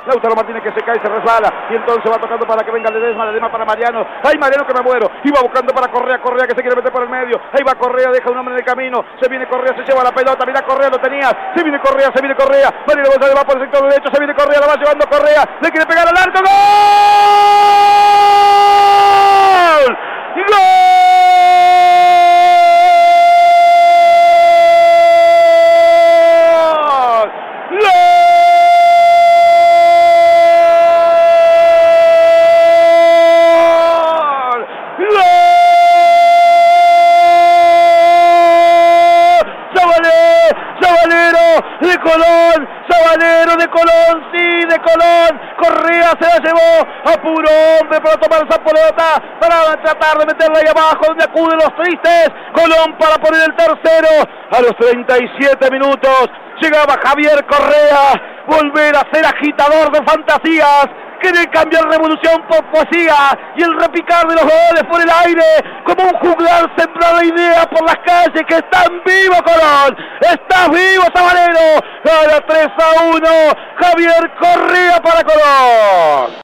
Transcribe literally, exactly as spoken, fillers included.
Lautaro Martínez que se cae, se resbala, y entonces va tocando para que venga Ledesma, Ledesma para Mariano, ay Mariano que me muero, y va buscando para Correa, Correa que se quiere meter por el medio, ahí va Correa, deja un hombre en el camino, se viene Correa, se lleva la pelota, mira Correa, lo tenías, se viene Correa, se viene Correa, Mariano González va por el sector derecho, se viene Correa, la va llevando Correa, le quiere pegar al arco, ¡gol! ¡Gol! De Colón, Sabanero de Colón, sí, de Colón, Correa se la llevó, apuró hombre para tomar esa pelota, para tratar de meterla ahí abajo, donde acuden los tristes, Colón para poner el tercero, a los treinta y siete minutos, llegaba Javier Correa, volver a ser agitador de fantasías, querer cambiar revolución por poesía y el repicar de los goles por el aire, como un juglar sembrar ideas por las calles, que están vivo Colón, estás vivo Sabanero, gana tres a uno, Javier Correa para Colón.